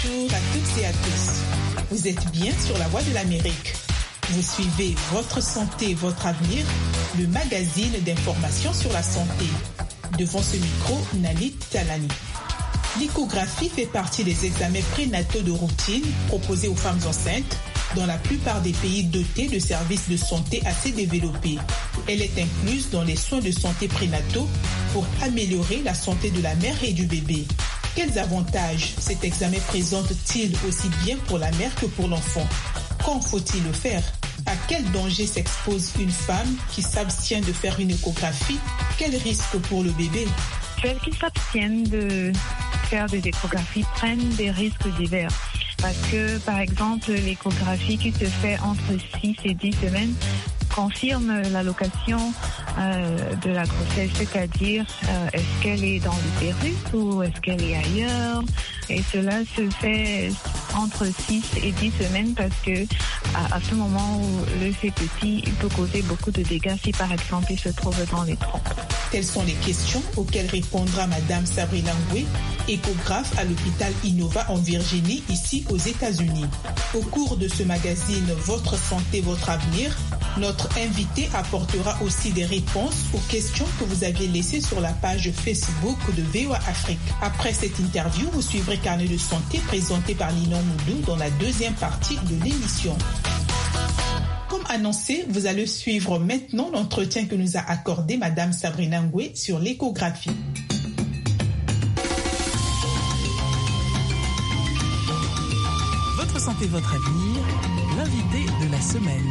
Bonjour à toutes et à tous. Vous êtes bien sur la Voix de l'Amérique. Vous suivez Votre santé, votre avenir, le magazine d'information sur la santé. Devant ce micro, Nalit Talani. L'échographie fait partie des examens prénataux de routine proposés aux femmes enceintes dans la plupart des pays dotés de services de santé assez développés. Elle est incluse dans les soins de santé prénataux pour améliorer la santé de la mère et du bébé. Quels avantages cet examen présente-t-il aussi bien pour la mère que pour l'enfant? Quand faut-il le faire? À quel danger s'expose une femme qui s'abstient de faire une échographie? Quel risque pour le bébé? Celles qui s'abstiennent de faire des échographies prennent des risques divers. Parce que, par exemple, l'échographie qui se fait entre 6 et 10 semaines confirme la location de la grossesse, c'est-à-dire est-ce qu'elle est dans l'utérus ou est-ce qu'elle est ailleurs. Et cela se fait entre 6 et 10 semaines parce que à ce moment où le fait petit, il peut causer beaucoup de dégâts si par exemple il se trouve dans les trompes. Telles sont les questions auxquelles répondra Madame Sabrina Ngwe, échographe à l'hôpital Innova en Virginie, ici aux États-Unis. Au cours de ce magazine Votre santé, votre avenir, notre invité apportera aussi des réponses aux questions que vous aviez laissées sur la page Facebook de VOA Afrique. Après cette interview, vous suivrez Carnet de santé présenté par Linon Moudou dans la deuxième partie de l'émission. Comme annoncé, vous allez suivre maintenant l'entretien que nous a accordé Madame Sabrina Ngwe sur l'échographie. Votre santé, votre avenir, l'invité de la semaine.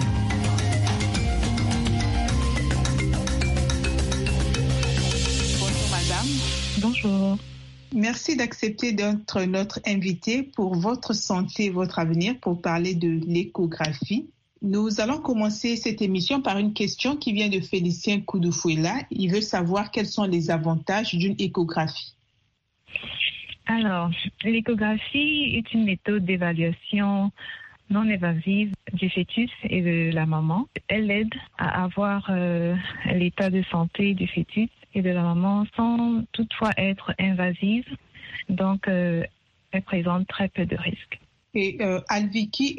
Bonjour Madame. Bonjour. Merci d'accepter d'être notre invité pour Votre santé, votre avenir, pour parler de l'échographie. Nous allons commencer cette émission par une question qui vient de Félicien Koudoufuela. Il veut savoir quels sont les avantages d'une échographie. Alors, l'échographie est une méthode d'évaluation non invasive du fœtus et de la maman. Elle aide à avoir l'état de santé du fœtus et de la maman sans toutefois être invasive. Donc, elle présente très peu de risques. Et Alviki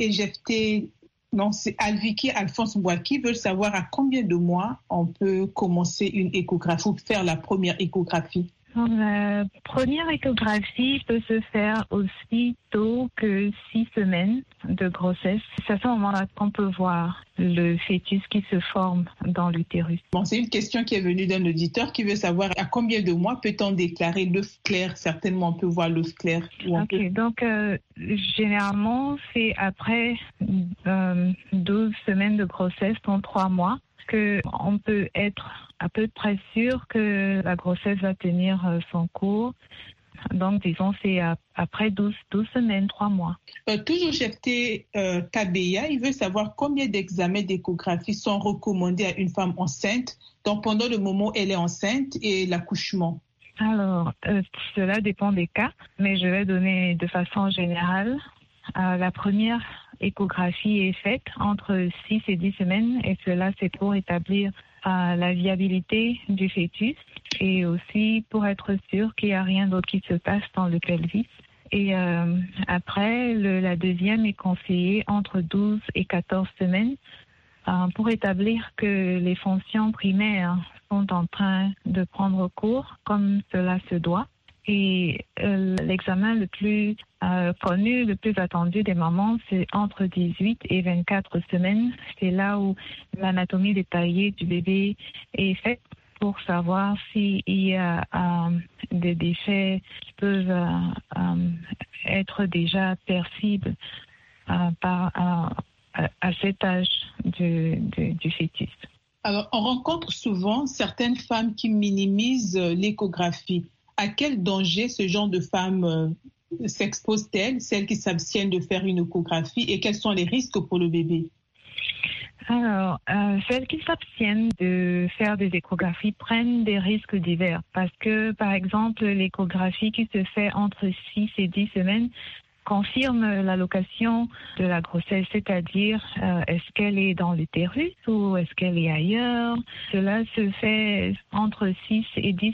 Alphonse Mbouaki veut savoir à combien de mois on peut commencer une échographie ou faire la première échographie. La première échographie peut se faire aussi tôt que 6 semaines de grossesse. C'est à ce moment-là qu'on peut voir le fœtus qui se forme dans l'utérus. Bon, c'est une question qui est venue d'un auditeur qui veut savoir à combien de mois peut-on déclarer l'œuf clair. Certainement, on peut voir l'œuf clair. Donc généralement, c'est après 12 semaines de grossesse, dans 3 mois, qu'on peut être à peu près sûr que la grossesse va tenir son cours. Donc, disons, c'est après 12 semaines, 3 mois. Toujours Jefté Kabeya, il veut savoir combien d'examens d'échographie sont recommandés à une femme enceinte, donc pendant le moment où elle est enceinte et l'accouchement. Alors, cela dépend des cas, mais je vais donner de façon générale. La première échographie est faite entre 6 et 10 semaines et cela, c'est pour établir la viabilité du fœtus et aussi pour être sûr qu'il n'y a rien d'autre qui se passe dans le pelvis. Et après, la deuxième est conseillée entre 12 et 14 semaines pour établir que les fonctions primaires sont en train de prendre cours comme cela se doit. Et l'examen le plus connu, le plus attendu des mamans, c'est entre 18 et 24 semaines. C'est là où l'anatomie détaillée du bébé est faite pour savoir s'il y a des déchets qui peuvent être déjà percibles à cet âge du fœtus. Alors, on rencontre souvent certaines femmes qui minimisent l'échographie. À quel danger ce genre de femmes s'exposent-elles, celles qui s'abstiennent de faire une échographie, et quels sont les risques pour le bébé? Alors, celles qui s'abstiennent de faire des échographies prennent des risques divers parce que, par exemple, l'échographie qui se fait entre 6 et 10 semaines confirme la location de la grossesse, c'est-à-dire est-ce qu'elle est dans l'utérus ou est-ce qu'elle est ailleurs. Cela se fait entre 6 et 10